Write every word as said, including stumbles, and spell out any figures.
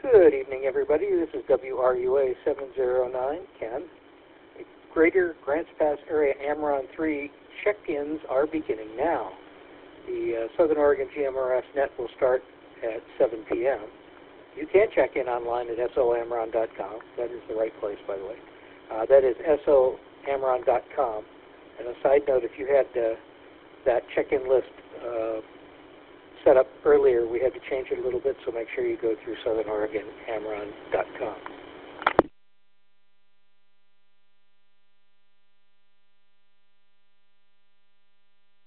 Good evening, everybody. This is W R U A seven zero nine, Ken. Greater Grants Pass Area Amaron three check-ins are beginning now. The uh, Southern Oregon G M R S net will start at seven p m You can check in online at S O Amaron dot com. That is the right place, by the way. Uh, that is S O Amaron dot com. And a side note, if you had uh, that check-in list uh, set up earlier, we had to change it a little bit, so make sure you go through Southern Oregon Amaron dot com.